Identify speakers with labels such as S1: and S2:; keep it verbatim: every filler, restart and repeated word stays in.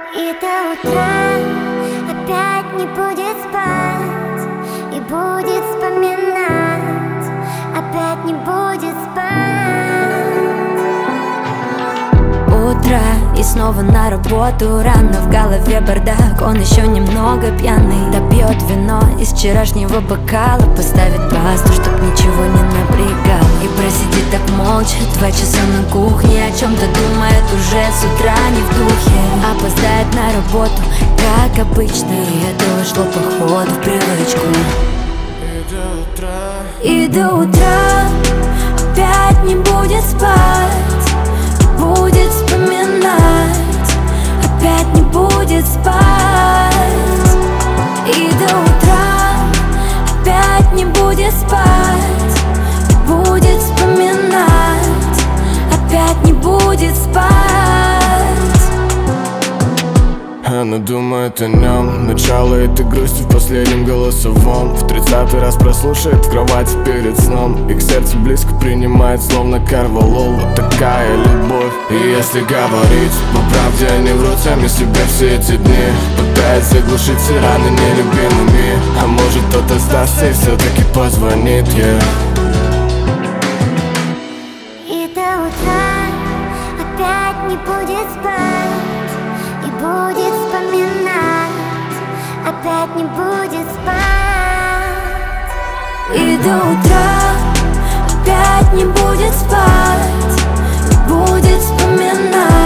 S1: И до утра опять не будет спать, и будет вспоминать, опять не будет спать.
S2: Утро, и снова на работу рано, в голове бардак, он еще немного пьяный. Допьет вино из вчерашнего бокала, поставит пасту, чтоб ничего не напрягало. И просидит так молча два часа на кухне, о чем-то думает уже с утра не в духе. Опоздает на работу, как обычно, и это вошло походу в привычку.
S3: И до утра,
S2: и до утра опять не будет спать, будет вспоминать, опять не будет спать. И до утра опять не будет спать, будет вспоминать, опять не будет спать.
S3: она думает о нем. Начало этой грусти в последнем голосовом. В тридцатый раз прослушает в кровати перед сном. И к сердцу близко принимает, словно Карвалол. Вот такая любовь. И если говорить по правде, они врут сами себе все эти дни. Пытаются глушить все раны нелюбимыми. А может кто-то сдастся и все-таки позвонит ей.
S1: И до утра опять не будет спать, и будет вспоминать, опять не будет спать.
S2: И до утра опять не будет спать, и будет вспоминать.